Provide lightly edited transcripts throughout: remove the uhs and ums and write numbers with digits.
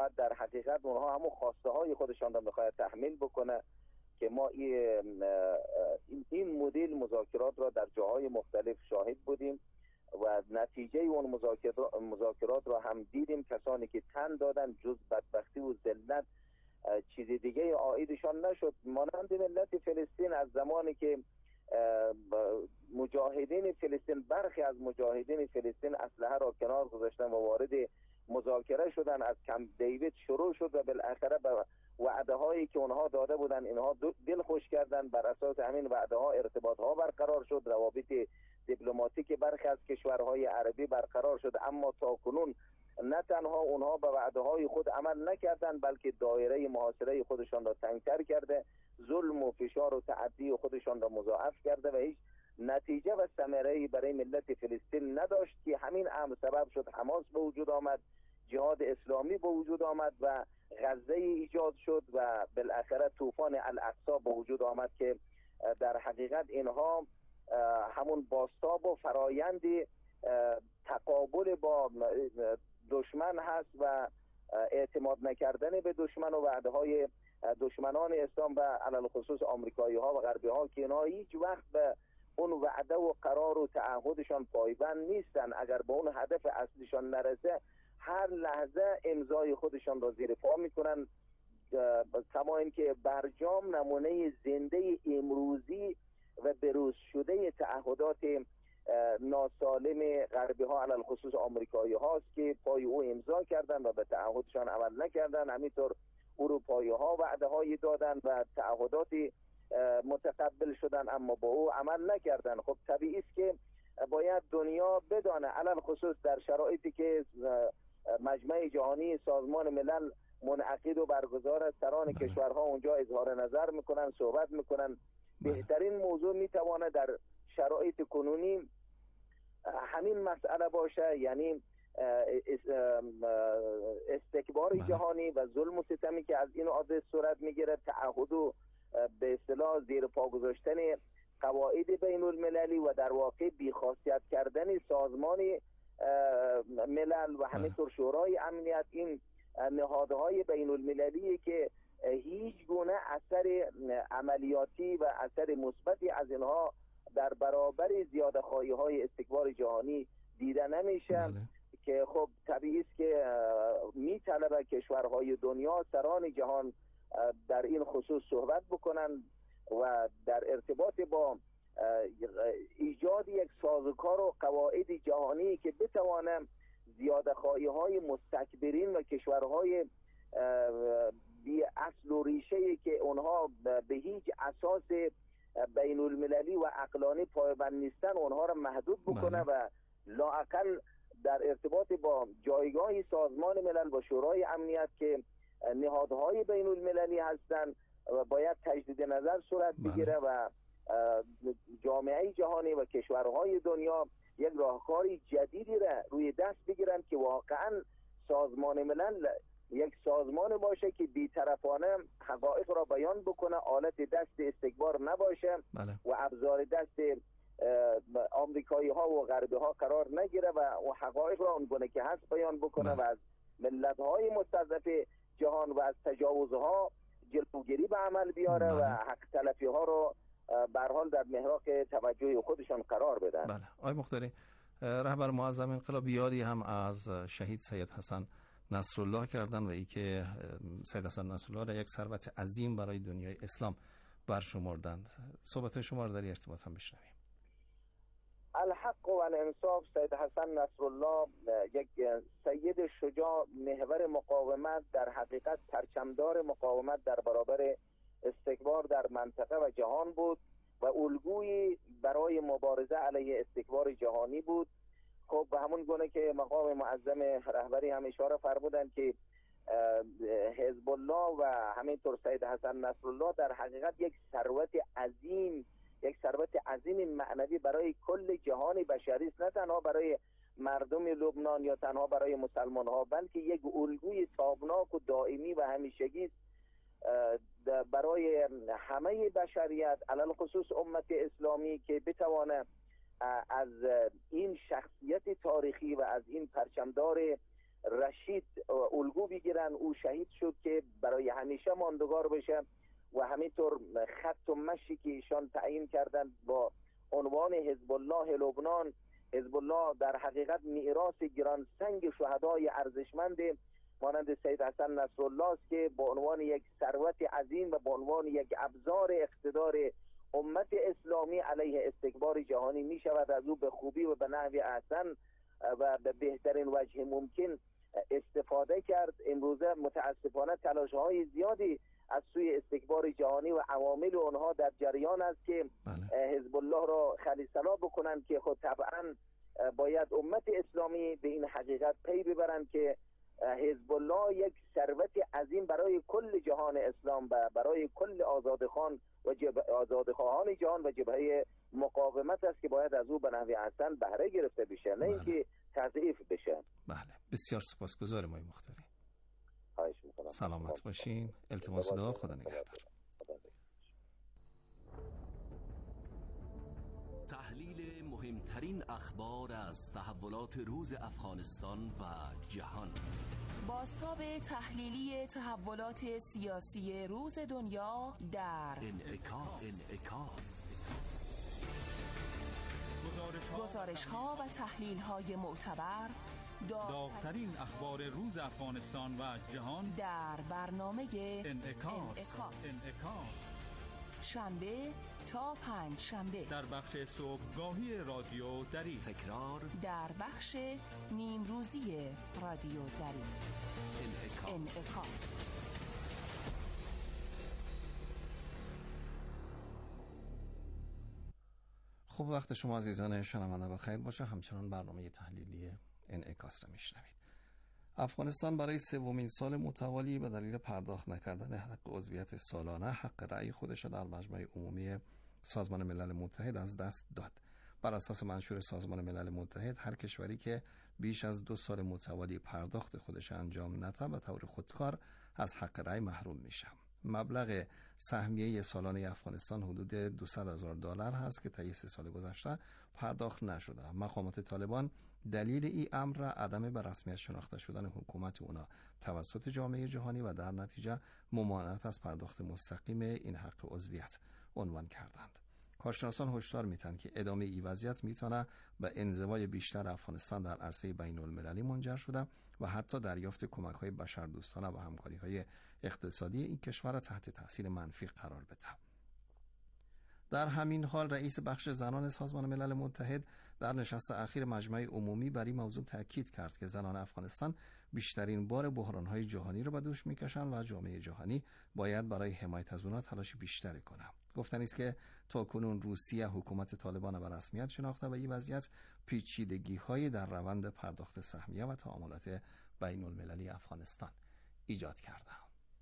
و در حقیقت اونها همون خواسته های خودشان را میخواهد تحمیل بکنه که ما این مدل مذاکرات را در جاهای مختلف شاهد بودیم و نتیجه اون مذاکرات را هم دیدیم. کسانی که تن دادن جز بدبختی و ذلت چیز دیگه عایدشان نشد. مانند ملت فلسطین از زمانی که مجاهدین فلسطین، برخی از مجاهدین فلسطین اسلحه را کنار گذاشتن و وارد مذاکره شدن، از کمپ دیوید شروع شد و بالاخره به وعده هایی که اونها داده بودن اینها دل خوش کردن. بر اساس همین وعده ها ارتباط ها برقرار شد، روابط دیپلماتیک برخی از کشورهای عربی برقرار شد، اما تا کنون نه تنها اونها به وعده های خود عمل نکردند بلکه دایره محاصره خودشان را تنگتر کرده، ظلم و فشار و تعدی خودشان را مضاعف کرده و هیچ نتیجه و ثمره‌ای برای ملت فلسطین نداشت که همین امر سبب شد حماس به وجود آمد، جهاد اسلامی به وجود آمد و غزه ایجاد شد و بالاخره طوفان الاقصی به وجود آمد که در حقیقت اینها همون بازتاب و فرایند تقابل با دشمن هست و اعتماد نکردن به دشمن و وعده های دشمنان اسلام و علل خصوص آمریکایی ها و غربی ها که اینها هیچ وقت به اون وعده و قرار و تعهدشان پایبند نیستن. اگر به اون هدف اصلیشان نرسه هر لحظه امضای خودشان را زیر پا میکنن، کما اینکه برجام نمونه زنده امروزی و بروز شده تعهدات ناسالم غربی ها علل خصوص آمریکایی هاست که پای او امضا کردن و به تعهدشان عمل نکردن. همینطور اروپایی ها وعده هایی دادن و تعهداتی متقبل شدن اما با او عمل نکردن. خب طبیعی است که باید دنیا بدانه، علل خصوص در شرایطی که مجمع جهانی سازمان ملل منعقد و برگزار است، سران کشورها اونجا اظهار نظر میکنن، صحبت میکنن. بهترین موضوع میتوانه در شرایط کنونی همین مسئله باشه، یعنی استکبار جهانی و ظلم و ستمی که از این آدرس صورت میگیره، تعهد و به اصطلاح زیر پا گذاشتن قواعد بین المللی و در واقع بیخاصیت کردن سازمان ملل و همینطور شورای امنیت، این نهادهای بین المللی که هیچ گونه اثر عملیاتی و اثر مثبتی از اینها در برابر زیاده خواهی های استکبار جهانی دیده نمیشه. که خب طبیعی است که میطلبه کشورهای دنیا، سران جهان در این خصوص صحبت بکنن و در ارتباط با ایجاد یک سازوکار و قواعد جهانی که بتوانه زیاده خواهی های مستکبرین و کشورهای بی اصل و ریشه که اونها به هیچ اساس بین المللی و عقلانی پایبند نیستن اونها را محدود بکنه و لااقل در ارتباط با جایگاه سازمان ملل و شورای امنیت که نهادهای بین المللی هستند باید تجدید نظر صورت بگیره و جامعه جهانی و کشورهای دنیا یک راهکاری جدیدی را روی دست بگیرن که واقعا سازمان ملل یک سازمان باشه که بی‌طرفانه حقایق را بیان بکنه، آلت دست استکبار نباشه و ابزار دست آمریکایی ها و غربی ها قرار نگیره و حقایق را اونگونه که هست بیان بکنه و از ملت های مستضعف جهان و از تجاوزها جلوگیری به عمل بیاره و حق تلفی ها رو به هر حال در محراق توجه خودشان قرار بدن. بله. آقای مختاری، رهبر معظم انقلاب یادی هم از شهید سید حسن نصرالله کردن و ای که سید حسن نصرالله را یک ثروت عظیم برای دنیای اسلام برشمردند. صحبت شما را در ارتباط هم بشنویم. الحق و الانصاف، سید حسن نصرالله یک سید شجاع، محور مقاومت، در حقیقت پرچمدار مقاومت در برابر استکبار در منطقه و جهان بود و الگویی برای مبارزه علیه استکبار جهانی بود. خب به همون گونه که مقام معظم رهبری هم اشاره فرمودند که حزب الله و همینطور سید حسن نصرالله در حقیقت یک ثروت عظیم معنوی برای کل جهان بشری است، نه تنها برای مردم لبنان یا تنها برای مسلمان ها، بلکه یک الگوی تابناک و دائمی و همیشگی است برای همه بشریت، علل خصوص امت اسلامی که بتوانه از این شخصیت تاریخی و از این پرچمدار رشید الگو بگیرن. او شهید شد که برای همیشه ماندگار بشه و همینطور خط و مشی که ایشان تعیین کردن با عنوان حزب الله لبنان. حزب الله در حقیقت میراث گران سنگ شهدای ارزشمند مانند سید حسن نصرالله است که با عنوان یک ثروت عظیم و با عنوان یک ابزار اقتدار امت اسلامی علیه استکبار جهانی می شود از او به خوبی و به نحو احسن و به بهترین وجه ممکن استفاده کرد. امروزه متاسفانه تلاش‌های زیادی از سوی استکبار جهانی و عوامل آنها در جریان است که حزب الله را خلیصلا بکنند که خود طبعا باید امت اسلامی به این حقیقت پی ببرند که حزب الله یک ثروت عظیم برای کل جهان اسلام و برای کل آزادخوان و آزادخواهان جهان و جبهه مقاومت است که باید از او به نحو احسن بهره گرفته بشه، نه اینکه تضعیف بشه. بله، بسیار سپاسگزارم آقای مختاری. خواهش می‌کنم. سلامت باشین. التماس دعا. خدا نگهدار. تحلیل مهمترین اخبار از تحولات روز افغانستان و جهان. بازتاب تحلیلی تحولات سیاسی روز دنیا در انعکاس. گزارش‌ها و تحلیل‌های معتبر، داغ‌ترین اخبار روز افغانستان و جهان در برنامه انعکاس. شنبه تا پنج شنبه در بخش صبحگاهی رادیو دری، تکرار در بخش نیم روزی رادیو دری. انعکاس. خب، وقت شما عزیزان شنونده بخیر باشه. همچنان برنامه تحلیلی انعکاس را میشنوید. افغانستان برای سومین سال متوالی به دلیل پرداخت نکردن حق عضویت سالانه حق رأی خودش را در مجمع عمومی سازمان ملل متحد از دست داد. بر اساس منشور سازمان ملل متحد، هر کشوری که بیش از 2 سال متوالی پرداخت خودش انجام نده به طور خودکار از حق رأی محروم میشه. مبلغ سهمیه سالانه افغانستان حدود $200,000 هست که طی 3 سال گذشته پرداخت نشده. مقامات طالبان دلیل این امر را عدم به رسمیت شناخته شدن حکومت اونا توسط جامعه جهانی و در نتیجه ممانعت از پرداخت مستقیم این حق عضویت عنوان کردند. کارشناسان هشدار میدن که ادامه این وضعیت میتونه به انزوای بیشتر افغانستان در عرصه بین المللی منجر شده و حتی دریافت کمک‌های بشردوستانه و همکاری‌های اقتصادی این کشور را تحت تاثیر منفی قرار بده. در همین حال رئیس بخش زنان سازمان ملل متحد در نشست اخیر مجمع عمومی بر این موضوع تاکید کرد که زنان افغانستان بیشترین بار بحران‌های جهانی را به دوش می‌کشند و جامعه جهانی باید برای حمایت از آنها تلاش بیشتری کنند. گفتن است که تاکنون روسیه حکومت طالبان به رسمیت شناخته و این وضعیت پیچیدگی‌های در روند پرداخت سهمیه و تعاملات بین المللی افغانستان ایجاد کرده.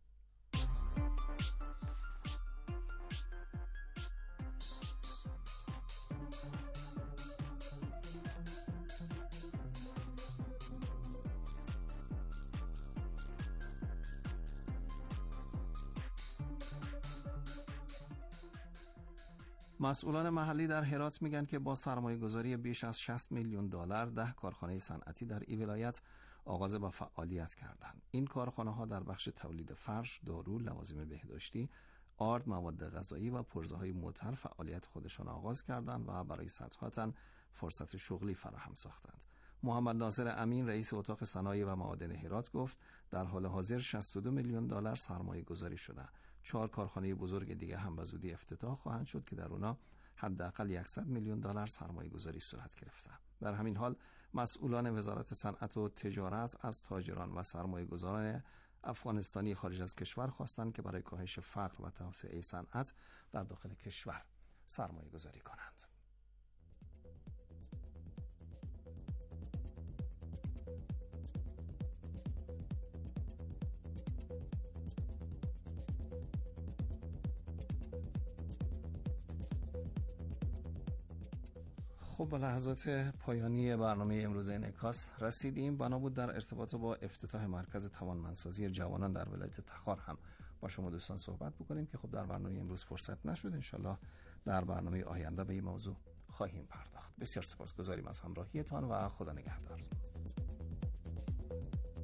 مسئولان محلی در هرات میگن که با سرمایه‌گذاری بیش از $60 میلیون 10 کارخانه صنعتی در این ولایت آغاز به فعالیت کردند. این کارخانه‌ها در بخش تولید فرش، دارو، لوازم بهداشتی، آرد، مواد غذایی و پرزه‌های معطر فعالیت خودشان آغاز کردند و برای صدها تن فرصت شغلی فراهم ساختند. محمد ناصر امین رئیس اتاق صنایع و معادن هرات گفت در حال حاضر $62 میلیون سرمایه گذاری شده. 4 کارخانه بزرگ دیگه هم به زودی افتتاح خواهند شد که در اونا حداقل $100 میلیون سرمایه گذاری صورت گرفته. در همین حال مسئولان وزارت صنعت و تجارت از تاجران و سرمایه گذاران افغانستانی خارج از کشور خواستند که برای کاهش فقر و توسعه صنعت در داخل کشور سرمایه گذاری کنند. خب، به لحظات پایانی برنامه امروز انعکاس رسیدیم. بنا بود در ارتباط با افتتاح مرکز توانمندسازی جوانان در ولایت تخار هم با شما دوستان صحبت بکنیم که خب در برنامه امروز فرصت نشد. انشالله در برنامه آینده به این موضوع خواهیم پرداخت. بسیار سپاسگزاریم از همراهیتان و خدا نگهدار.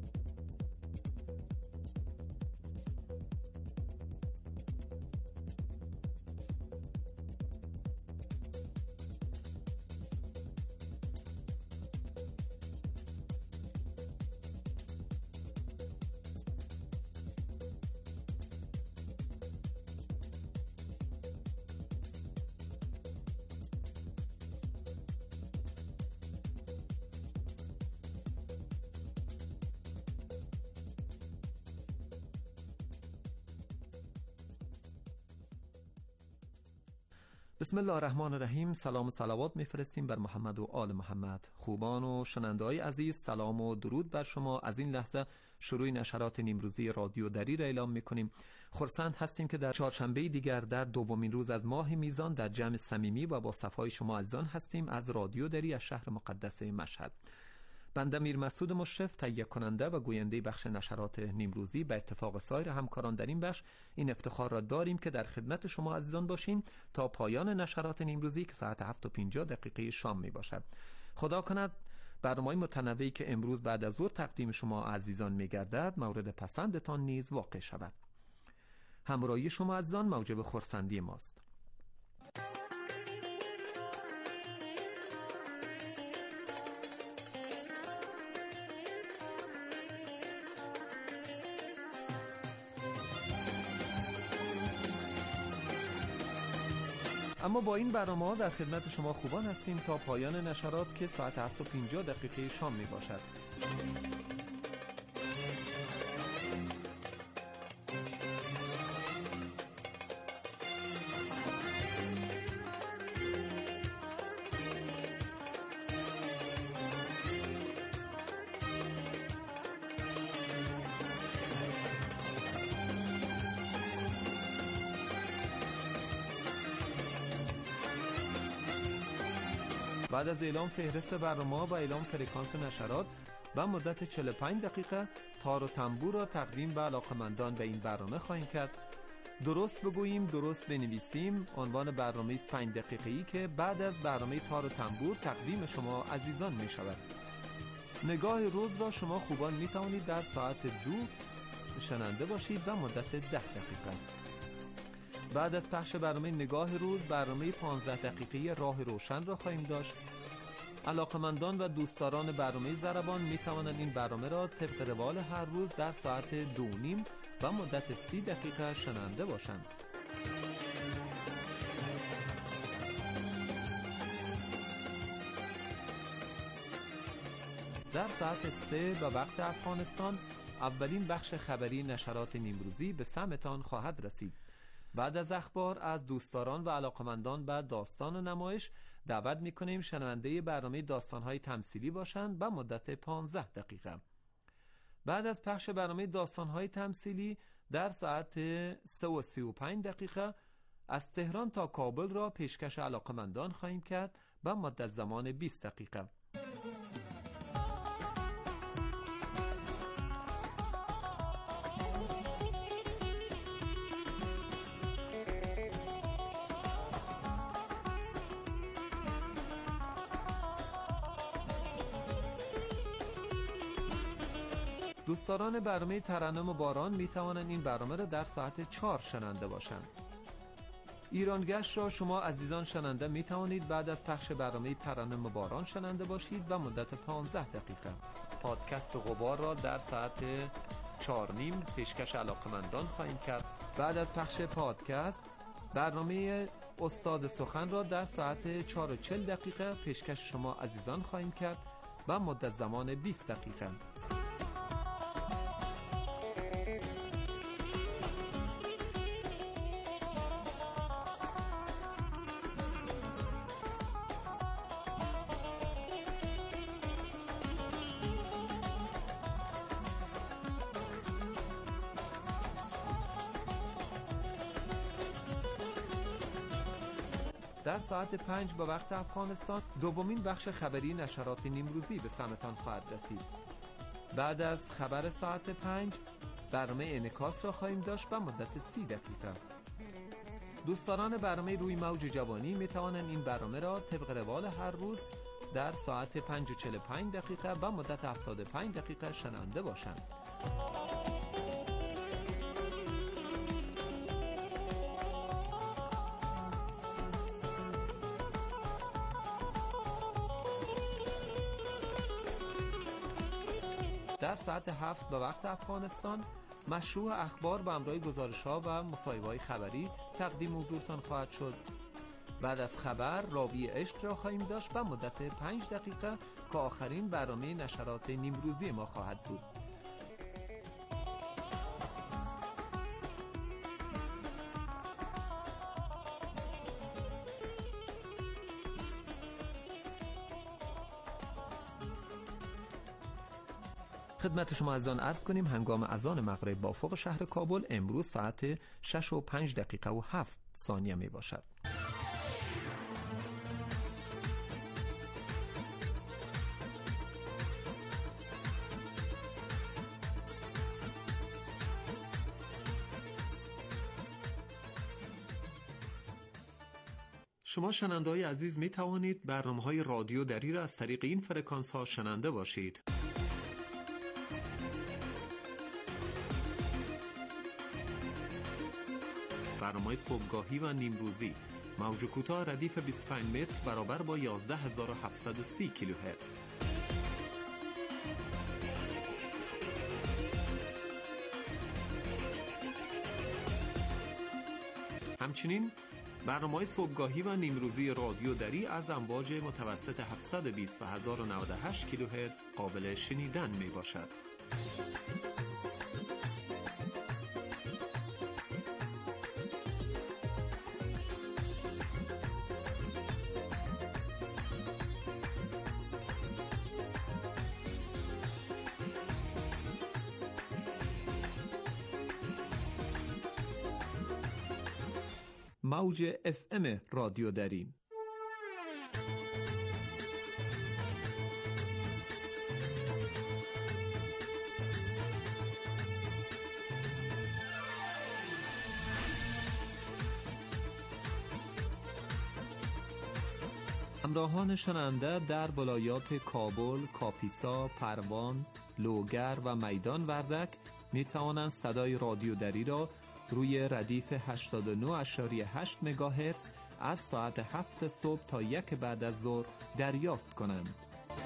بسم الله الرحمن الرحیم. سلام و صلوات میفرستیم بر محمد و آل محمد. خوبان و شنونده‌های عزیز، سلام و درود بر شما. از این لحظه شروع نشرات نیمروزی رادیو دری را اعلام میکنیم. خرسند هستیم که در چهارشنبه دیگر در دومین روز از ماه میزان در جمع صمیمی و با صفای شما عزیزان هستیم از رادیو دری از شهر مقدس مشهد. بنده میر مسعود مشرف، تهیه کننده و گوینده بخش نشرات نیمروزی، به اتفاق سایر همکاران در این بخش این افتخار را داریم که در خدمت شما عزیزان باشیم تا پایان نشرات نیمروزی که ساعت 7:50 شام می باشد. خدا کند برنامه‌های متنوعی که امروز بعد از ظهر تقدیم شما عزیزان می گردد مورد پسندتان نیز واقع شود. همراهی شما عزیزان موجب خرسندی ماست. اما با این برنامه در خدمت شما خوبان هستیم تا پایان نشرات که ساعت 7:50 شام می باشد. بعد از اعلام فهرست برنامه و اعلام فرکانس نشرات و مدت 45 دقیقه تار و تنبور را تقدیم به علاقمندان به این برنامه خواهیم کرد. درست بگوییم درست بنویسیم عنوان برنامه است 5 دقیقه‌ای که بعد از برنامه تار و تنبور تقدیم شما عزیزان می شود. نگاه روز را شما خوبان می توانید در ساعت 2 شنونده باشید و مدت 10 دقیقه. بعد از پخش برنامه نگاه روز برنامه 15 دقیقه‌ای راه روشن را خواهیم داشت. علاقمندان و دوستداران برنامه ضربان می توانند این برنامه را طبق روال هر روز در ساعت 2:30 و مدت 30 دقیقه شنونده باشند. در ساعت 3 به وقت افغانستان اولین بخش خبری نشرات نیمروزی به سمتان خواهد رسید. بعد از اخبار از دوستداران و علاقمندان به داستان و نمایش دعوت می‌کنیم شنونده برنامه داستان‌های تمثیلی باشند به مدت 15 دقیقه. بعد از پخش برنامه داستان‌های تمثیلی در ساعت 3:35 از تهران تا کابل را پیشکش علاقمندان خواهیم کرد به مدت زمان 20 دقیقه. دوستداران برنامه ترنم و باران می توانند این برنامه را در ساعت 4 شنونده باشند. ایرانگشت را شما عزیزان شنونده می توانید بعد از پخش برنامه ترنم و باران شنونده باشید و مدت 15 دقیقه. پادکست غبار را در ساعت 4:30 پیشکش علاقمندان خواهیم کرد. بعد از پخش پادکست برنامه استاد سخن را در ساعت 4:40 پیشکش شما عزیزان خواهیم کرد و مدت زمان 20 دقیقه. در ساعت 5 به وقت افغانستان دومین بخش خبری نشرات نیمروزی به سمتان خواهد رسید. بعد از خبر ساعت 5 برنامه انعکاس را خواهیم داشت به مدت 30 دقیقه. دوستداران برنامه روی موج جوانی می توانند این برنامه را طبق روال هر روز در ساعت 5:45 به مدت 75 دقیقه شنونده باشند. در ساعت 7 به وقت افغانستان مشروع اخبار به همراه گزارش‌ها و مصاحبه‌های خبری تقدیم حضورتان خواهد شد. بعد از خبر راوی عشق را خواهیم داشت و مدت 5 دقیقه که آخرین برنامه نشرات نیمروزی ما خواهد بود. خدمت شما عزیزان عرض کنیم هنگام اذان مغرب با افق شهر کابل امروز ساعت 6:05 می باشد. شما شنونده‌های عزیز می توانید برنامه‌های رادیو دری را از طریق این فرکانس‌ها شنونده باشید. برنامه صبحگاهی و نیمروزی موج کوتاه ردیف 25 متر برابر با 11730 کیلوهرتز. همچنین برنامه صبحگاهی و نیمروزی رادیو دری از امواج متوسط 720 و 1098 کیلوهرتز قابل شنیدن می باشد. موج FM رادیو دری. همراهان شنونده در ولایات کابل، کاپیسا، پروان، لوگر و میدان وردک می توانند صدای رادیو دری را روی ردیف 89.8 مگاهرتز از ساعت 7 صبح تا 1 بعد از ظهر دریافت کنند.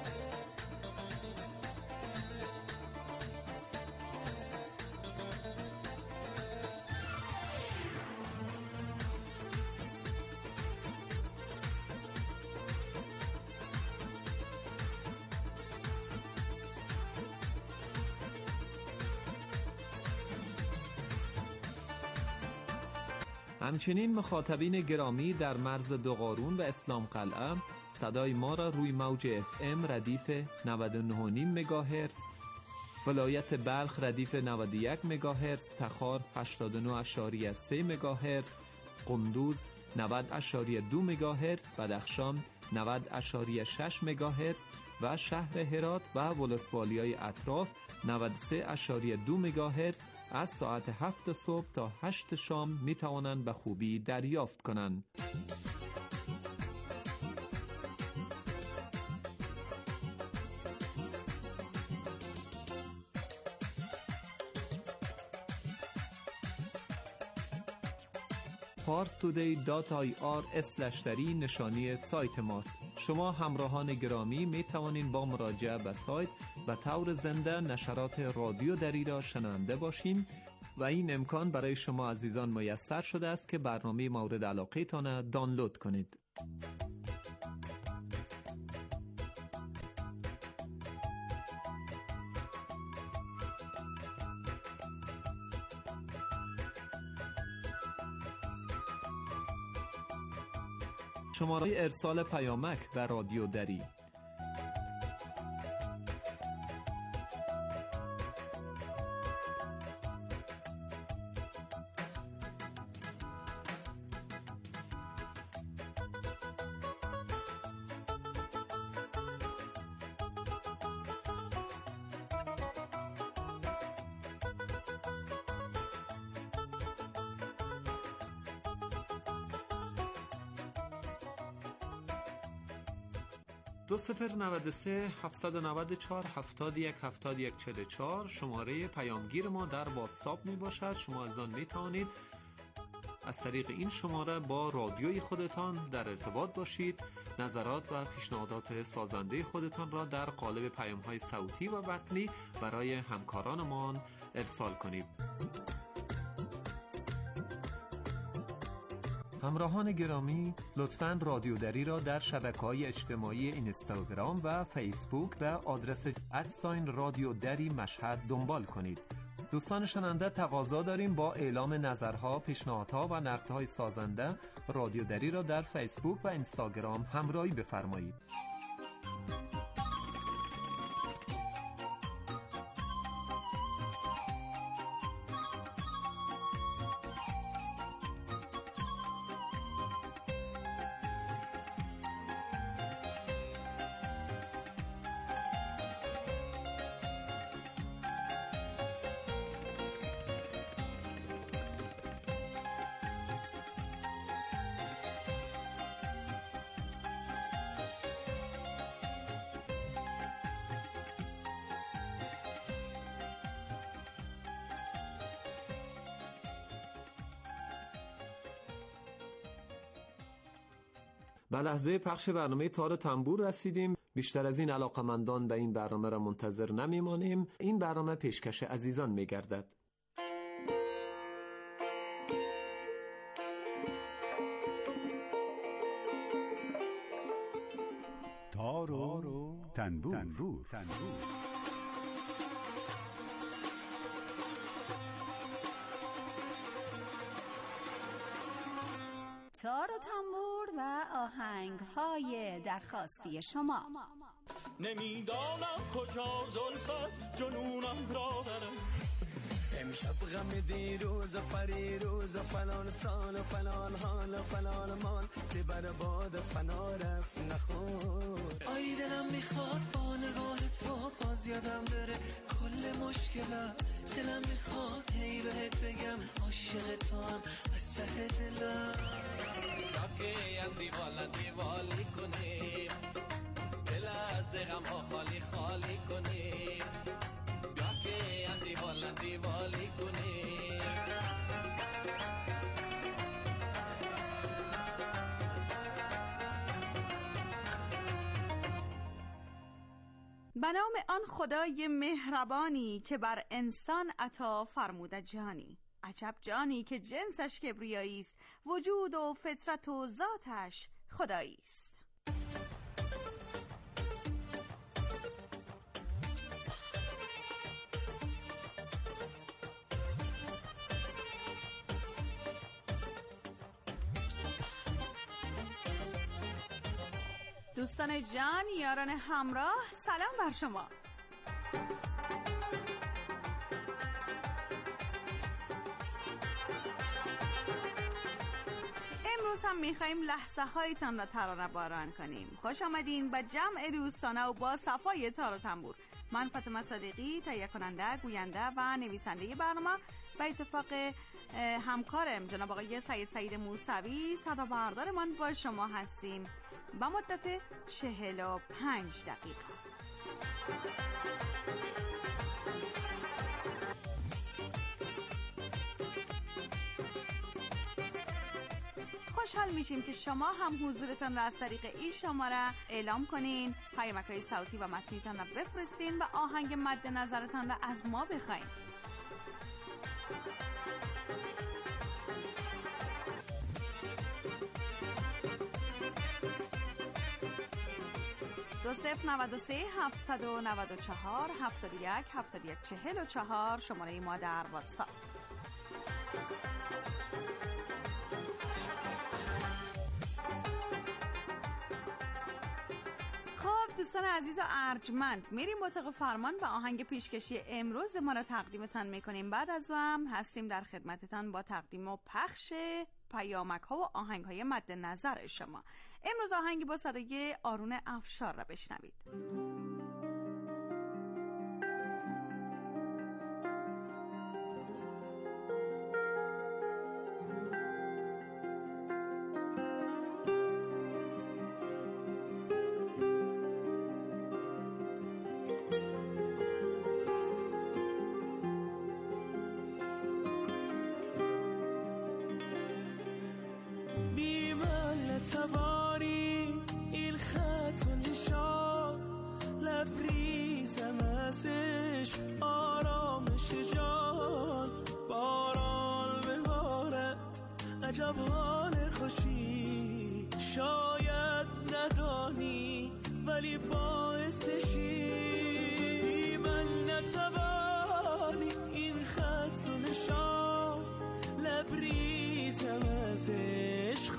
همچنین مخاطبین گرامی در مرز دوقارون و اسلام قلعه صدای ما را روی موج FM ردیف 99.5 مگاهرتز، ولایت بلخ ردیف 91 مگاهرتز، تخار 89.3 مگاهرتز، قندوز 90.2 مگاهرتز، بدخشان 90.6 مگاهرتز و شهر هرات و ولسوالیای اطراف 93.2 مگاهرتز از ساعت 7 صبح تا 8 شام می توانند به خوبی دریافت کنند. parstoday.ir/dari نشانی سایت ماست. شما همراهان گرامی می توانید با مراجعه به سایت به طور زنده نشرات رادیو دری را شنونده باشین و این امکان برای شما عزیزان میسر شده است که برنامه مورد علاقه تان دانلود کنید. شماره ارسال پیامک به رادیو دری 2093 794 71 71 44 شماره پیامگیر ما در واتساپ می باشد. شما از آن می توانید از طریق این شماره با رادیوی خودتان در ارتباط باشید. نظرات و پیشنهادات سازنده خودتان را در قالب پیام‌های صوتی و متنی برای همکارانمان ارسال کنید. همراهان گرامی، لطفاً رادیو دری را در شبکه‌های اجتماعی اینستاگرام و فیسبوک به آدرس رادیو دری مشهد دنبال کنید. دوستان شنونده، تقاضا داریم با اعلام نظرها، پیشنهادها و نقدهای سازنده رادیو دری را در فیسبوک و اینستاگرام همراهی بفرمایید. به لحظه پخش برنامه تار و تنبور رسیدیم. بیشتر از این علاقمندان به این برنامه را منتظر نمیمانیم. این برنامه پیشکش عزیزان میگردد. تار و تنبور. تار و تنبور و آهنگ‌های درخواستی شما. نمیدانم کجا زلفت جنونم را بره، امشب غم دیروز و پریروز و فلان سال و فلان حال و فلان مال که بر باد فنا رفت نخور. آی دلم میخواد با نگاه تو باز یادم بره کل مشکلم. دلم میخواد هی بهت بگم عاشق تو هم از ته دلم. راکی از دیوالی کنی، دل از غم ها خالی خالی کنی. راکی از دیوالی کنی. به نام آن خدای مهربانی که بر انسان عطا فرموده جانی. عجب جانی که جنسش کبریایی است، وجود و فطرت و ذاتش خدایی است. دوستان جان، یاران همراه، سلام بر شما. امروز هم میخواییم لحظه هایتان را ترانه باران کنیم. خوش آمدین به جمع دوستانه و با صفای تار و تنبور. من فاطمه صدیقی، تهیه کننده، گوینده و نویسنده برنامه، به اتفاق همکارم جناب آقای سعید موسوی صدا بردارمان با شما هستیم با مدت 45 دقیقه. خوشحال میشیم که شما هم حضورتان را از طریق این شماره اعلام کنین، پیامک‌های صوتی و متنیتان را بفرستین و آهنگ مد نظرتان را از ما بخواین. 2093 794 71 71 44 شماره ما در واتساپ. خب دوستان عزیز و ارجمند، میریم مطابق فرمان و آهنگ پیشکشی امروز ما را تقدیمتان میکنیم. بعد از هم هستیم در خدمتتان با تقدیم و پخش پیامک ها و آهنگ های مد نظر شما. امروز آهنگی با صدای آرون افشار را بشنوید. توانی این خط و نشان لبریزم ازش آرامش جان باران ببارد عجب حال خوشی شاید ندانی ولی باعثشی من نتوانی این خط و نشان لبریزم ازش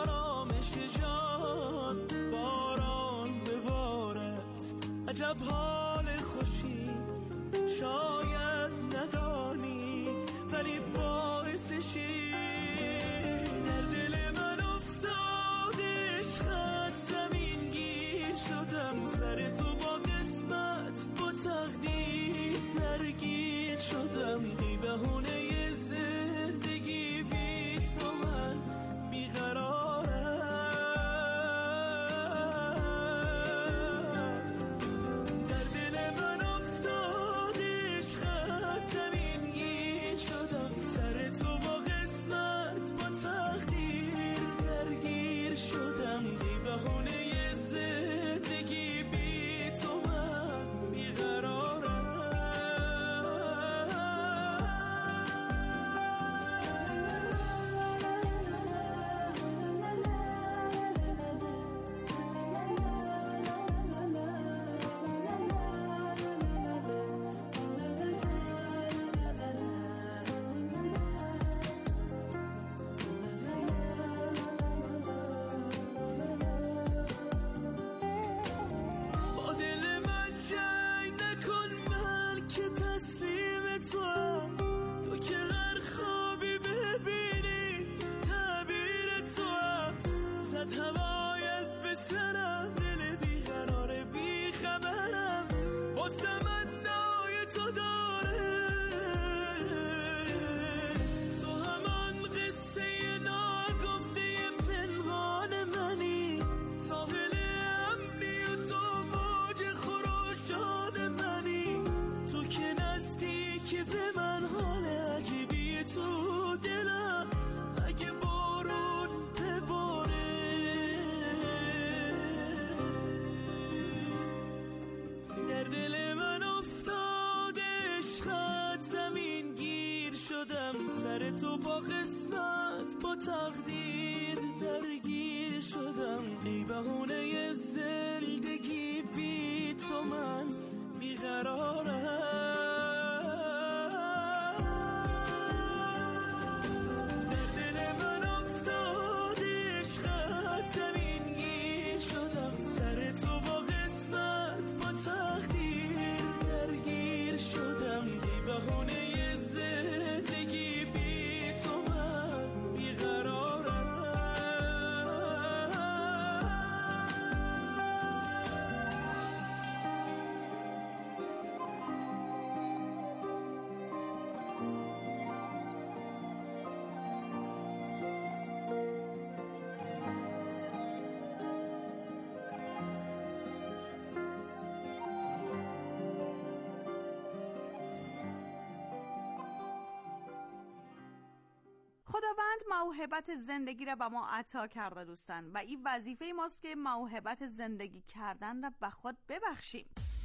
جان باران ببارد عجب حال خوشی شاید ندانی ولی باعثشی در دل من افتاد عشقت زمین گیر شدم سر تو با قسمت با تقدیر درگیر شدم بی بهونه زندگی بی تو من بیقرار در سر تو با قسمت با تقدیر درگیر شدم، ای بهونه زندگی بی تو من بیقرارم. خداوند موهبت زندگی را به ما عطا کرده دوستان و این وظیفه ماست که موهبت زندگی کردن را به خود ببخشیم.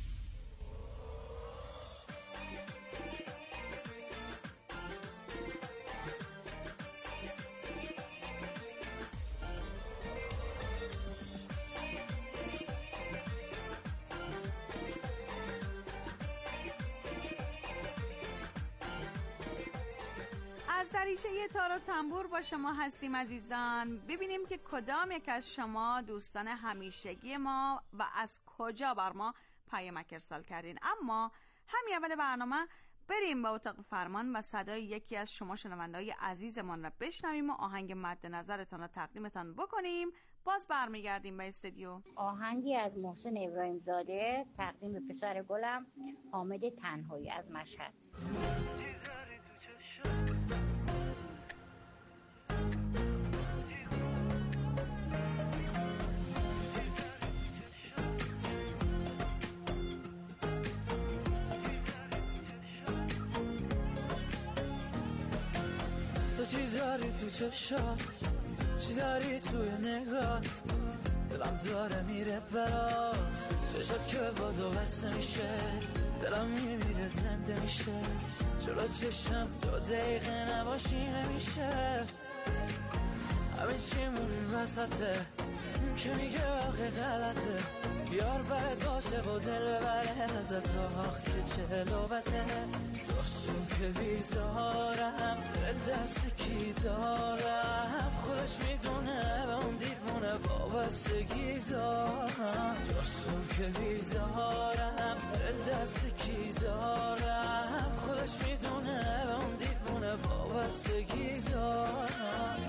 از دریچه تار و تنبور با شما هستیم عزیزان. ببینیم که کدام یک از شما دوستان همیشگی ما و از کجا بر ما پیامک ارسال کردین. اما همین اول برنامه بریم به اتاق فرمان و صدای یکی از شما شنونده‌های عزیزمان را بشنویم و آهنگ مد نظرتان را تقدیمتان بکنیم. باز برمیگردیم به استودیو. آهنگی از محسن ابراهیم زاده تقدیم به پسر گلم حامد تنهایی از مشهد. چی داری تو چشات، چی داری توی نگات، دلم داره میره برات، چشات که بازو بسته میشه، دلم میمیره زنده میشه، جلو چشم 2 دقیقه نباشی نمیشه، همه چیمون وسطه که میگه آخه غلطه، یار برد باشه و دل ببره ازت آخ که چه لوبته، دستون که بیدارم دل دست کی دارم، خودش میدونه به اون دیوونه وابستگی دارم، دستون که بیدارم دل دست کی دارم، خودش میدونه به اون دیوونه وابستگی دارم.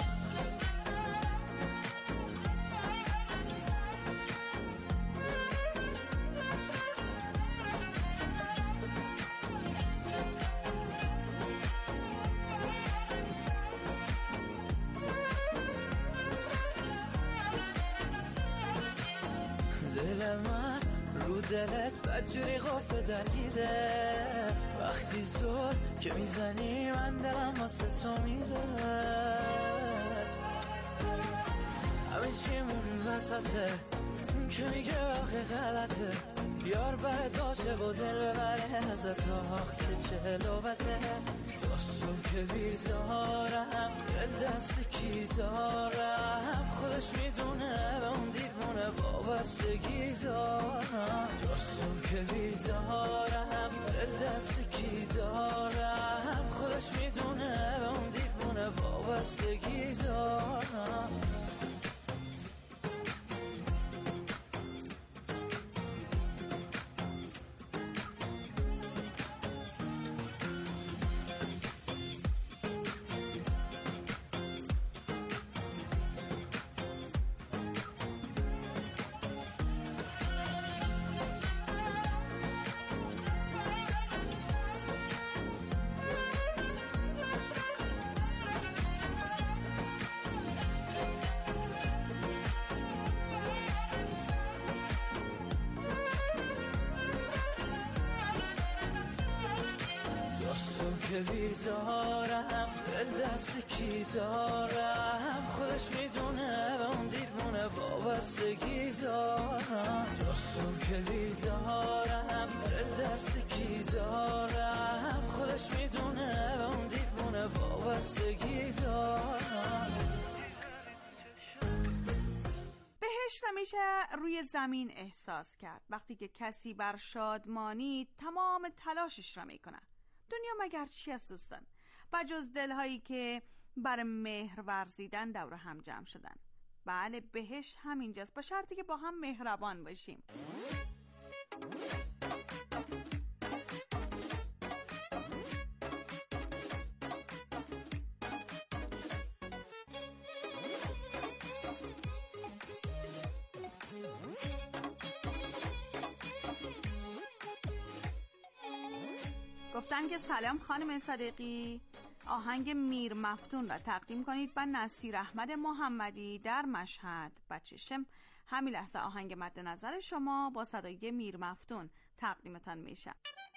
دل من رو دلت بدجوری غفه درگیره، وقتی زور که میزنی من دلم واسه تو میره، همه چیمون وسطه که میگه آخه غلطه، یار برد باشه و دل ببره ازت آخ که چه لوبته، دستون که بیدارم دل دست کی دارم، خودش میدونه به اون دیوونه وابستگی دارم، دستون که بیدارم دل دست کی دارم، خودش میدونه به اون دیوونه وابستگی دارم. که بیدارم دل دست کی دارم، خودش میدونه به اون دیوونه وابستگی دارم، جاسون که بیدارم دل دست کی دارم، خودش میدونه به اون دیوونه وابستگی میشه روی زمین احساس کرد وقتی که کسی بر شادمانی تمام تلاشش را میکنه. دنیا مگر چی است دوستان؟ بجز دلهایی که بر مهر ورزیدن دور هم جمع شدن. بله بهشت همینجاست، با شرطی که با هم مهربان باشیم. گفتن که سلام خانم صدیقی، آهنگ میر مفتون را تقدیم کنید با نصیر احمد محمدی در مشهد. بچشم همین لحظه آهنگ مد نظر شما با صدای میر مفتون تقدیمتان میشه.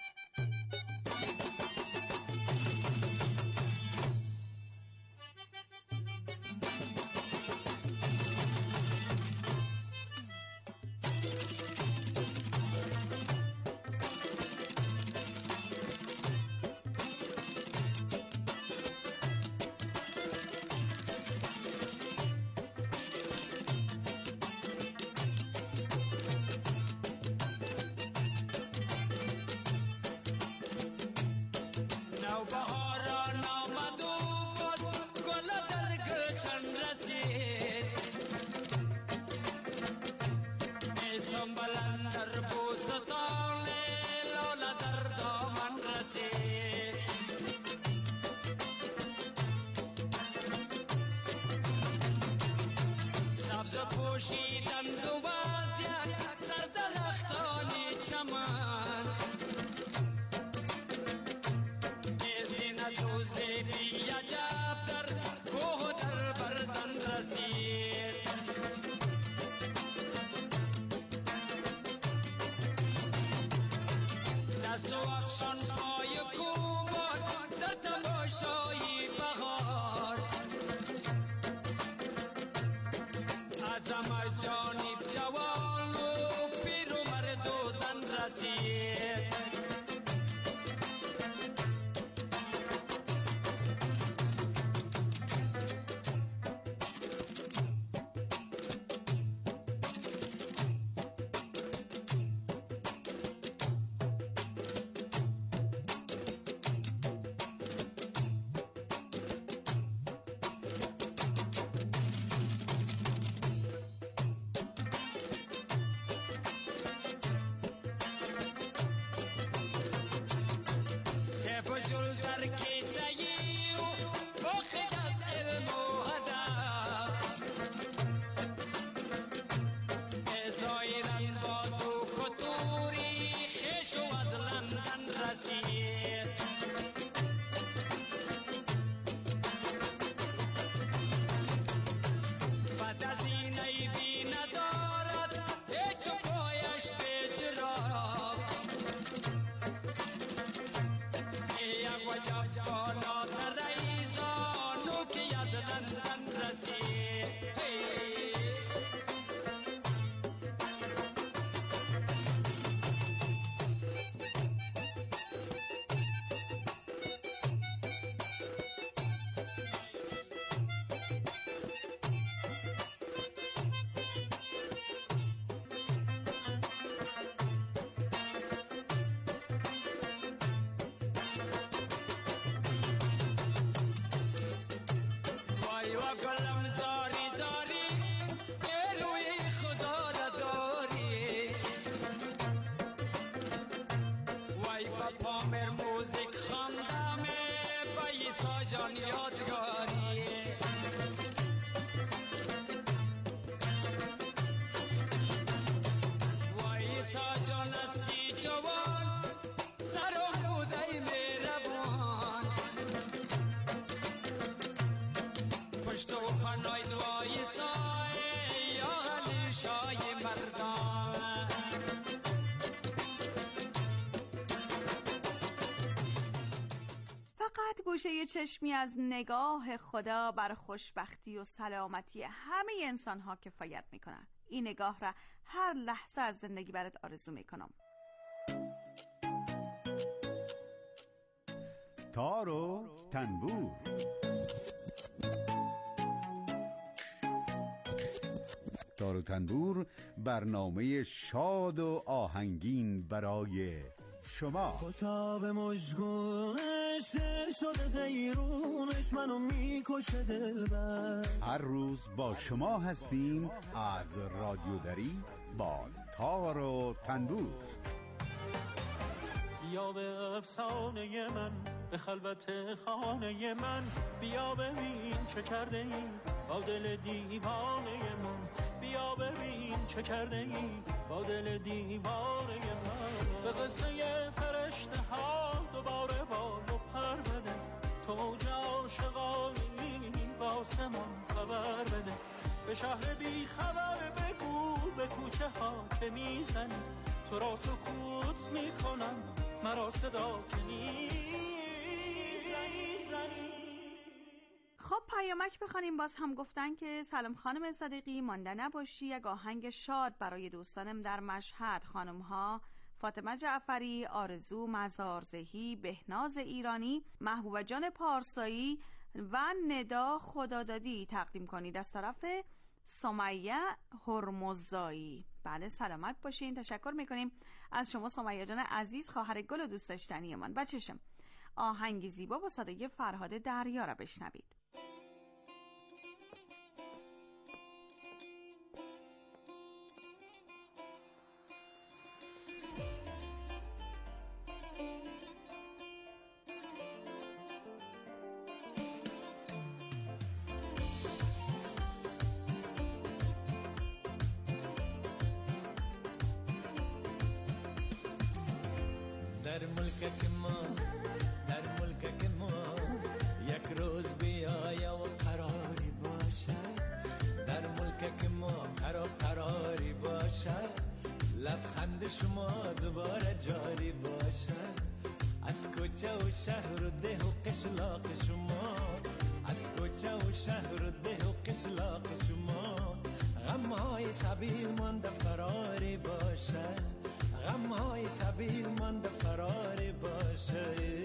فقط گوشه چشمی از نگاه خدا بر خوشبختی و سلامتی همه انسان ها کفایت میکنن. این نگاه را هر لحظه از زندگی برات آرزو میکنم. تار و تنبور. تار و تنبور برنامه شاد و آهنگین برای شما. کتاب مشگونش دل شده غیرونش منو میکشه دلبر. هر روز با شما هستیم از رادیو دری با تار و تنبور. بیا به افسانه من، به خلوت خانه من، بیا ببین چه کرده ای با دل دیوانه من، بیا ببین چه کرده ای با دل دیوانه من. به قصه فرشته ها دوباره بال و پر بده، توج عاشقانی با آسمان خبر بده. به شهر بی خبر بگو به کوچه ها که میزنی، تو را سکوت میکنم مرا صدا که خب پیامک بخوانیم. باز هم گفتن که سلام خانم صدیقی، مانده نباشی، یک آهنگ شاد برای دوستانم در مشهد. خانم ها فاطمه جعفری، آرزو مزارزهی، بهناز ایرانی، محبوبه جان پارسایی و ندا خدادادی تقدیم کنید از طرف سمیه هرمزایی. بله سلامت باشین. تشکر میکنیم از شما سمیه جان عزیز، خواهر گل و دوست داشتنی من. بچشم آهنگی زیبا با صدای فرهاد دریا را بشنوید. در ملک ما، در ملک ما یک روز بیایا و قراری باشد. در ملک ما قراری باشد. لبخند شما دوباره جاری باشد. از کوچه و شهر و ده و قشلاق شما، از کوچه و شهر و ده و قشلاق شما غمهای سبیل مانده فراری باشد. غمهای سبیل مانده فراری باشه.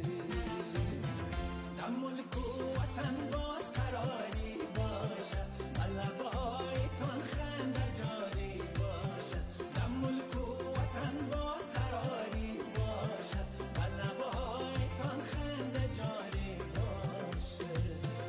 در ملک و وطن باز قراری باشه، لبایتون خنده جاری باشه. در ملک و وطن باز قراری باشه، لبایتون خنده جاری باشه.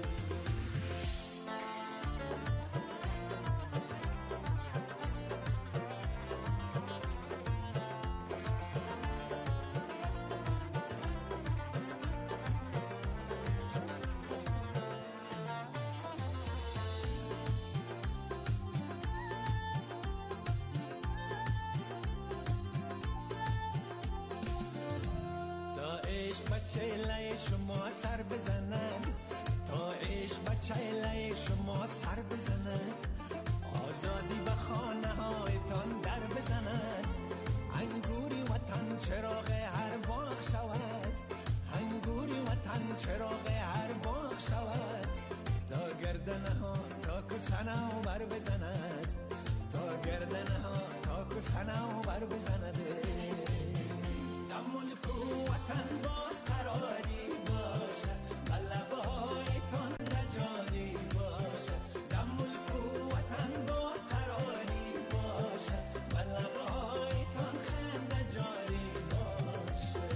بچه لای شما سر بزنن، تا عشق بچه لای شما سر بزنن. آزادی به خانه هایتان در بزنن. انگوری وطن چراغ هر باغ شود. انگوری وطن چراغ هر باغ شود. تا گردنه ها تا کسنه و بر بزند. تا گردنه ها تا کسنه و بر بزند. در ملک و وطن باز قراری باشه، لبایتون جاری باشه. در ملک و وطن باز قراری باشه، لبایتون خنده جاری باشه.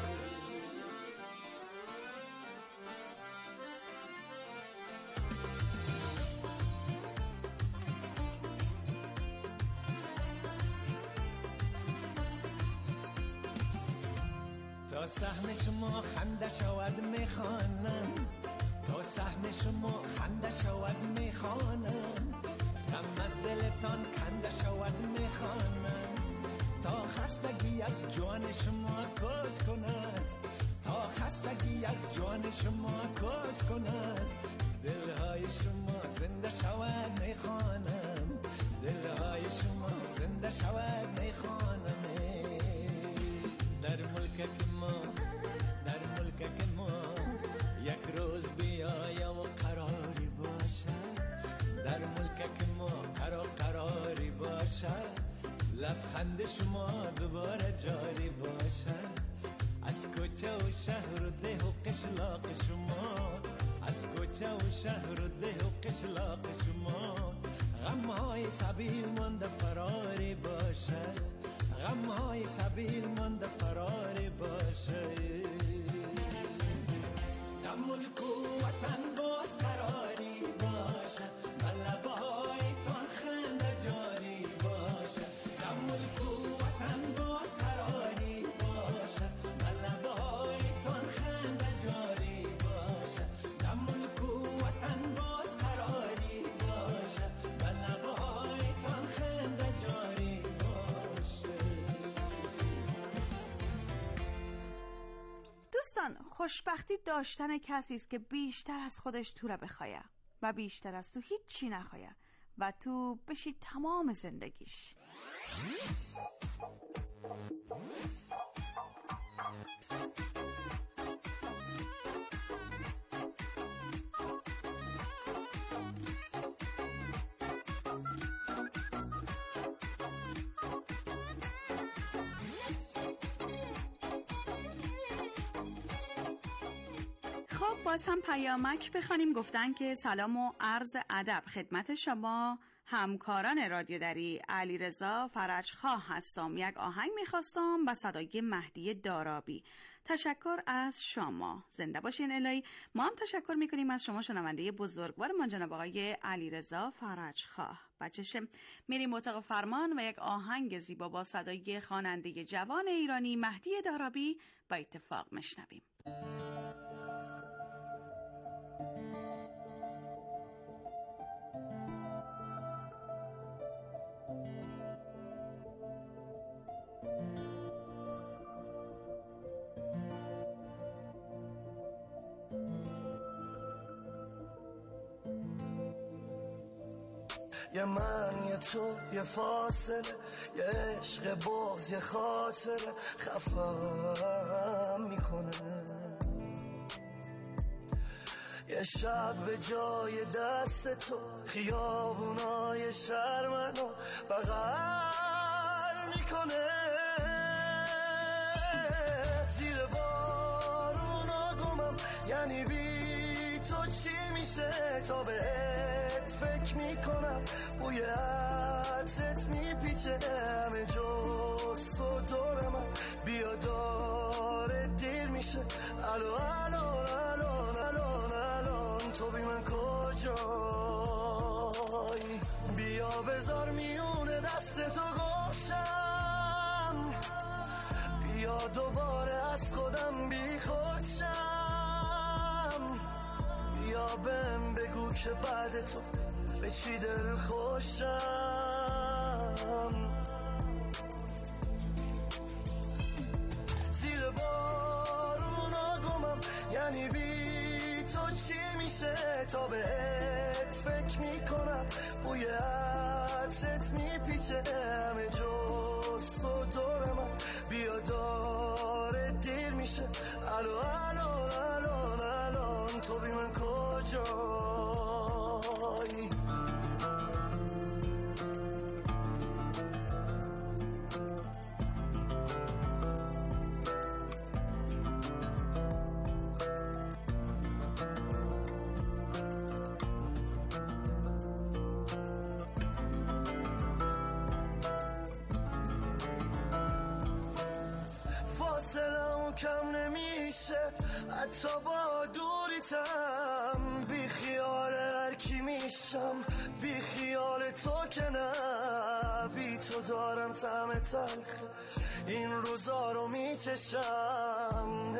تا صحن شما خنده شود میخوانم، تا صحن شما خنده شود میخوانم. غم از دلتان کنده شود میخوانم. تا خستگی از جان شما کج کند، تا خستگی از جان شما کج کند. دلهای شما زنده شود میخوانم. دلهای شما زنده شود میخوانم. در ملک ما، در ملک ما یک روز بیایا و قراری باشد. در ملک ما قراری باشد. لبخند شما دوباره جاری باشد. از کوچه و شهر و ده و قشلاق شما، از کوچه و شهر و ده و قشلاق شما غمهای سبیل مانده فراری باشه، غمهای سبیل مانده فراری باشه. تحمل قوتن باز قراری باشه، بلبهای تان خنده جاری باشه. تحمل قوتن باز قراری باشه، بلبهای تان خنده جاری باشه. تحمل قوتن باز قراری باشه، بلبهای تان خنده جاری باشه. دوستان، خوشبختی داشتن کسی است که بیشتر از خودش تو را بخواه و بیشتر از تو هیچی نخواه و تو بشی تمام زندگیش. باز هم پیامک بخوانیم. گفتن که سلام و عرض ادب خدمت شما همکاران رادیو دری. علیرضا فرجخواه هستم. یک آهنگ میخواستم با صدای مهدی دارابی. تشکر از شما. زنده باشین الهی. ما هم تشکر میکنیم از شما شنونده بزرگوار ما جناب آقای علیرضا فرجخواه. بچه‌ش میریم اتاق فرمان و یک آهنگ زیبا با صدای خواننده جوان ایرانی مهدی دارابی با اتفاق میشنویم. یه من یه تو یه فاصله، یه عشق بغض یه خاطر خفم میکنه. یه شب به جای دست تو خیابونای شهر منو بغل میکنه. زیر بارونا گمم، یعنی بی تو چی میشه تا بهت فکر میکنم. بوی عطرت میپیچه همه جز تو دور من. بیا داره دیر میشه، الان الان الان الان الان تو بی من کجایی؟ بیا بذار میونه دست تو گوشم، بیا دوباره از خودم بی خودشم. بیا بهم بگو که بعد تو به چی دل خوشم. زیر بارونا گمم، یعنی بی تو چی میشه تا بهت فکر میکنم. بوی عطرت میپیچه همه جز تو دور من. بیا داره دیر میشه، الان الان الان الان تو بی من کجایی؟ کم نمیشه حتی با دوریتم. بی خیال هر کی میشم، بی خیال تو که نه. بی تو دارم طعم تلخ این روزا رو میچشم.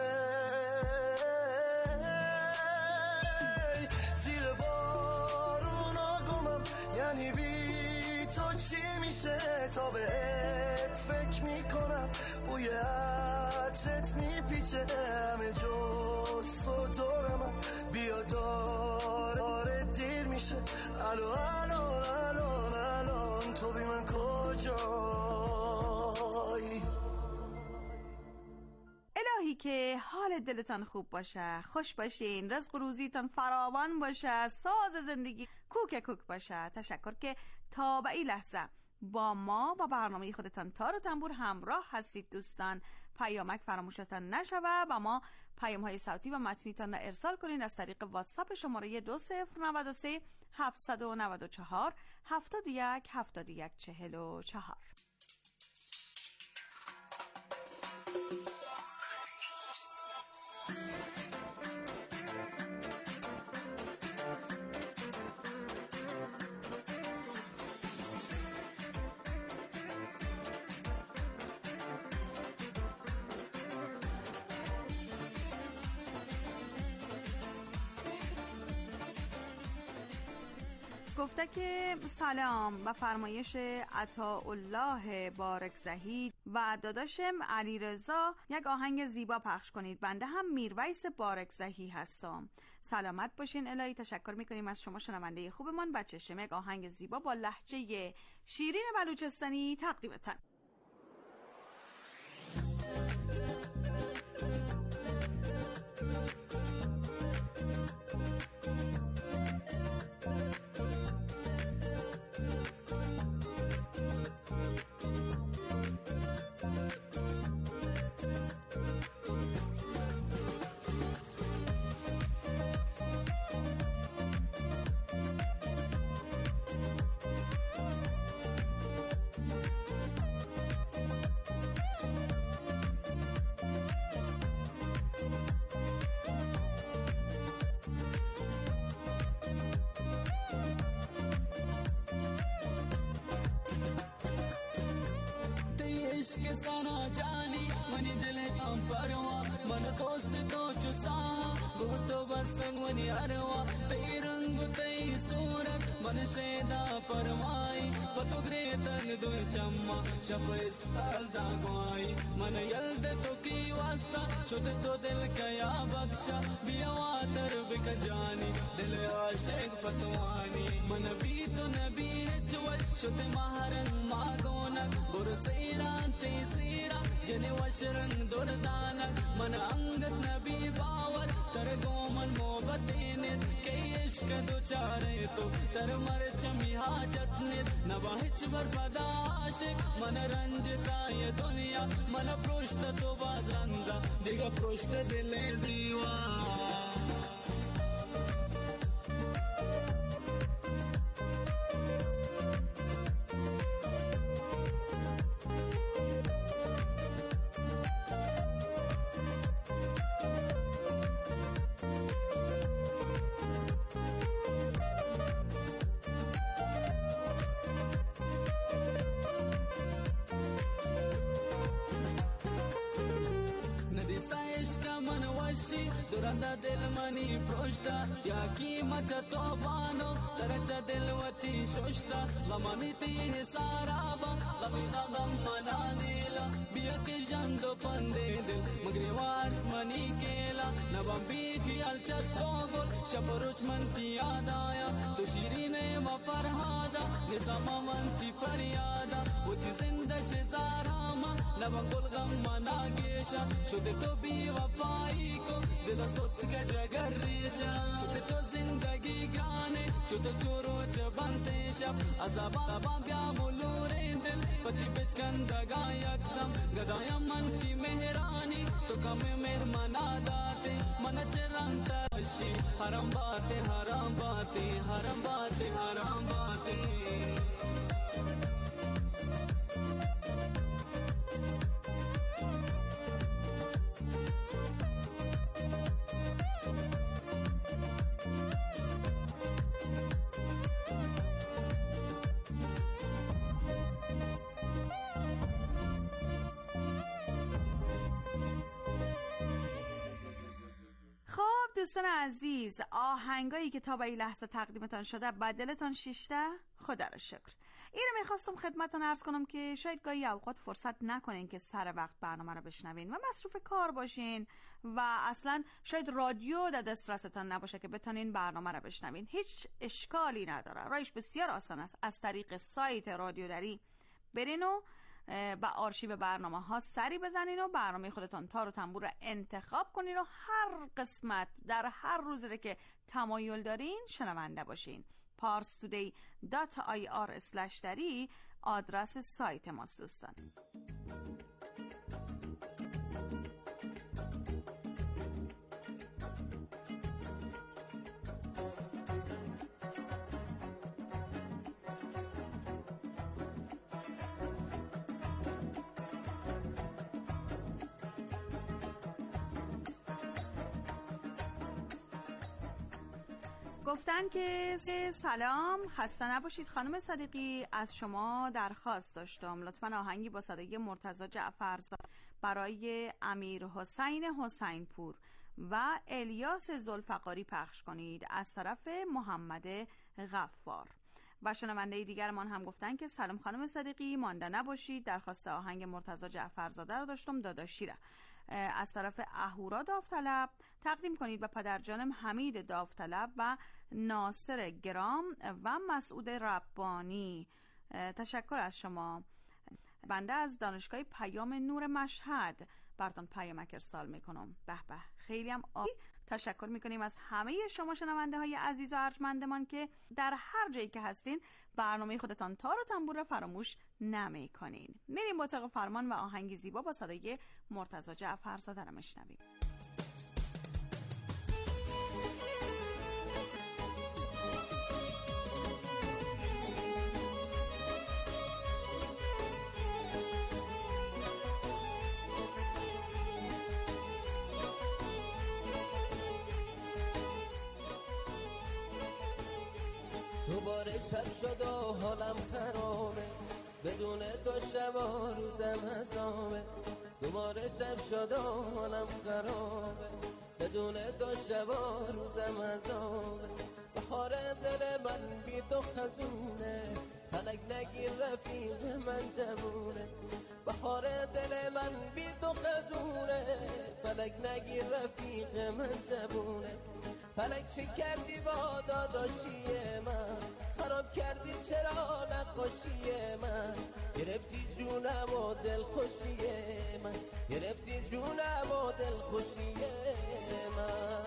زیر بارونا گمم، یعنی بی تو چی میشه تا بهت فکر میکنم. بوی عطرت میپیچه همه جز تو دور من. بیا داره دیر میشه، الان الان الان الان تو بی من کجایی؟ الهی که حال دلتان خوب باشه، خوش باشین، رزق و روزیتان فراوان باشه، ساز زندگی کوک کوک باشه. تشکر که تا به این لحظه با ما و برنامه خودتان تار و تنبور همراه هستید. دوستان، پیامک فراموشتان نشوه و ما پیام‌های صوتی و متنیتان را ارسال کنید از طریق واتساپ شماره 2093 794 71 71 44. گفته که سلام، و فرمایش عطاالله بارکزهی و داداشم علیرضا یک آهنگ زیبا پخش کنید. بنده هم میرویس بارکزهی هستم. سلامت باشین الهی. تشکر میکنیم از شما شنونده خوبمان. بچه‌شم یک آهنگ زیبا با لهجه شیرین بلوچستانی تقدیمتان. عشق سنا جانی منی دل هم پروا من دوست تو چسا گو تو بسنگ منی اروا تی رنگ تی صورت من شیدا فرمائی پتو گریتن دو چما شب استال داگوائی من یلد تو کی واسطہ شد تو دل کیا بخشا بیواتر بک جانی دل عاشق پتوانی من بی تو نبی جوال شد مہرن ماگونک برسیران تیسیرا جنی وشرن دردانک من انگت نبی باور ترگو من محبتینت کئی عشق دو چارے تو تر مرچ می حاجت نیت نباہچ برپدا عاشق من رنجتا یہ دنیا من پروشت تو بازرنگا دیگا پروشت دل دیوان. duranda del mani proshta ya ki macha tofano taracha del wati shoshta lamani ti saraba lamina mananila biya ke jando pande del magre wars mani kela nabambi ki alchat togol shabaruch manti adaya to shirine ma farhada nizama manti faryada uti zinda shezarama nabangol gam managesha shode to bi wafai ko dila sot ka jagar resha shode to zindagi gaane shode choro jabante shab azaba bya mulure dil pati bechkan daga yakdam gadaya manti mehrani to kam mehmana date मन चरंता शी हरम बातें हराम बातें हरम बातें हराम बातें. دوستان عزیز، آهنگایی که تا به این لحظه تقدیمتان شده بدلتان شیشته؟ خدا را شکر. این رو میخواستم خدمتتان عرض کنم که شاید گاهی اوقات فرصت نکنین که سر وقت برنامه رو بشنوین و مصروف کار باشین و اصلا شاید رادیو در دسترستان نباشه که بتونین برنامه رو بشنوین. هیچ اشکالی نداره، راهش بسیار آسان است. از طریق سایت رادیو دری برین و با آرشیو برنامه ها سری بزنین و برنامه خودتان تار و تنبور رو انتخاب کنین و هر قسمت در هر روزی که تمایل دارین شنونده باشین. parstoday.ir/dari آدرس سایت ماست دوستان. گفتن که سلام، خسته نباشید خانم صدیقی، از شما درخواست داشتم لطفاً آهنگی با صدای مرتضی جعفرزاده برای امیر حسین حسینپور و الیاس ذوالفقاری پخش کنید از طرف محمد غفار. و شنونده دیگرمان هم گفتن که سلام خانم صدیقی، مانده نباشید، درخواست آهنگ مرتضی جعفرزاده رو داشتم، داداشی را از طرف اهورا داوطلب تقدیم کنید و پدرجانم حمید داوطلب و ناصر گرام و مسعود ربانی. تشکر از شما. بنده از دانشگاه پیام نور مشهد براتون پیامک ارسال میکنم. به به، خیلی هم تشکر میکنیم از همه شما شنونده های عزیز و ارجمندمان که در هر جایی که هستین برنامه خودتان تار و تنبور را فراموش نمیکنین. میریم با طاق فرمان و آهنگی زیبا با صدای مرتضی جعفرزاده را میشنویم. دوباره شب شد و حالم خرابه، بدون تو شب و روزم حسابه. دوباره شب شد و حالم خرابه، بدون تو شب و روزم حسابه. بهار دل من بی تو خزونه، فلک نگیر رفیق من جمونه. بهار دل من بی تو خزونه، فلک نگیر رفیق من جمونه. فلک چه کردی با داداشی من، خراب کردی چرا نقاشی من. گرفتی جونم و دل خوشی من، گرفتی جونم و دل خوشی من.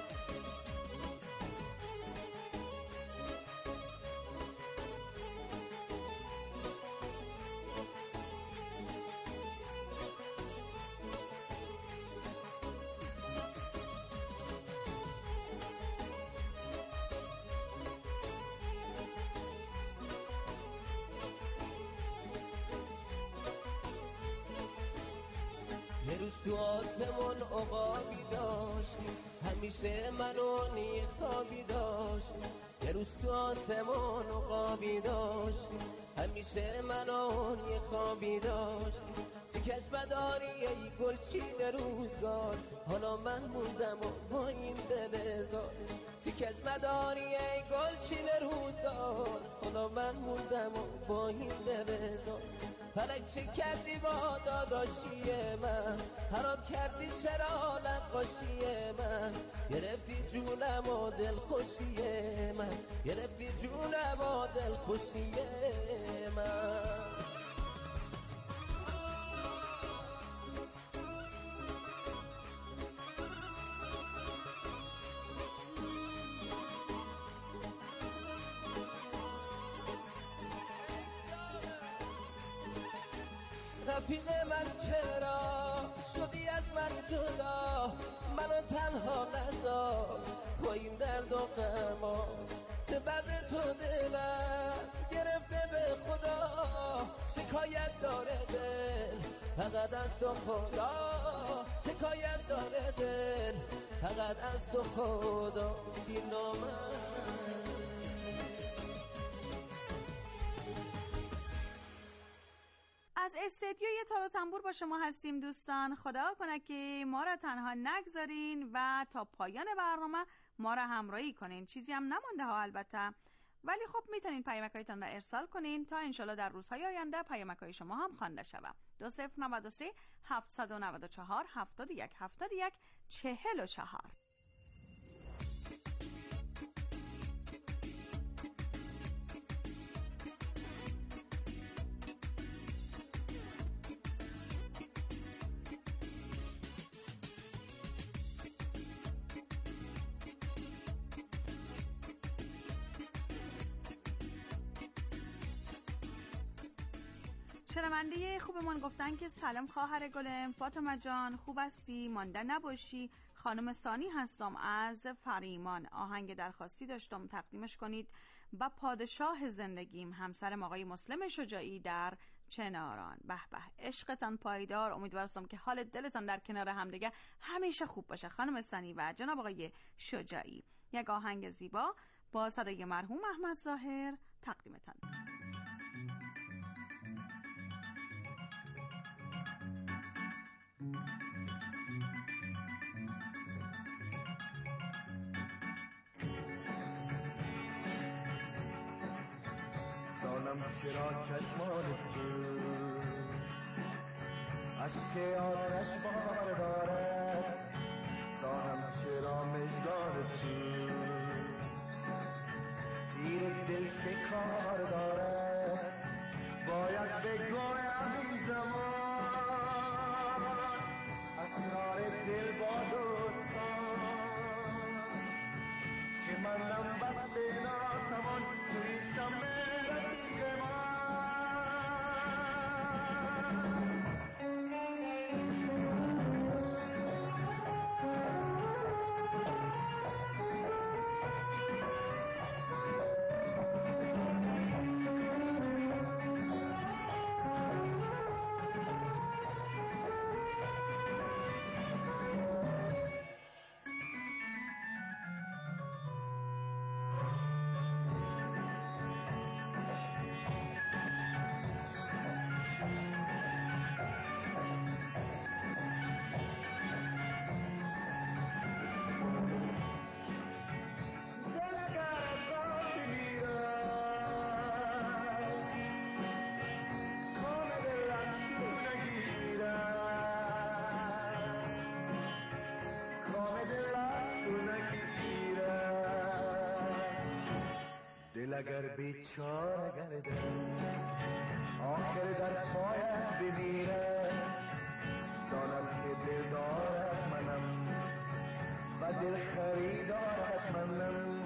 یه روز تو آسمون عقابی داشتی، همیشه منو نیخوابی داشتی. یه روز تو آسمون عقابی داشتی، همیشه منو نیخوابی داشتی. شکست بداری ای گلچین روزگار، حالا من موندم و با این دل زار. شکست بداری ای گلچین روزگار، حالا من موندم و با این دل زار. فلک چه کردی با داداشی من، خراب کردی چرا نقاشی من. گرفتی جونم و دل خوشی من، گرفتی جونم و دل خوشی من. رفیق من چرا شدی از من جدا، منو تنها نذار با این درد و غما. سبب تو دلم گرفته به خدا، شکایت داره دل فقط از تو خدا. شکایت داره دل فقط از تو خدا. بینو من از استدیوی تار و تنبور با شما هستیم دوستان. خدا کنه که ما را تنها نگذارین و تا پایان برنامه ما را همراهی کنین. چیزی هم نمانده ها البته، ولی خب میتونین پیامک‌هایتان را ارسال کنین تا انشالله در روزهای آینده پیامک‌های شما هم خوانده شود. 2093 794 71 71 44. شنونده خوبمان گفتن که سلام خواهر گلم، فاطمه جان خوب هستی؟ مانده نباشی. خانم ثانی هستم از فریمان. آهنگ درخواستی داشتم تقدیمش کنید با پادشاه زندگیم، همسرم آقای مسلم شجاعی در چناران. به به، عشقتان پایدار. امیدوارم که حال دلتان در کنار همدیگه همیشه خوب باشه خانم ثانی و جناب آقای شجاعی. یک آهنگ زیبا با صدای مرحوم احمد ظاهر تقدیمتان. دانم چرا چشمان تو عشق آتش بار دارد، دانم چرا مژگان تو تیر دل شکار دارد. باید بگویم این زمان اسرار دل با دوستان که منم بسته ناتوان تویشم رفیق من. دل اگر بیچاره گردد آخر در پایت بمیرد. دانم که دل دارد منم و دل خریدارد منم.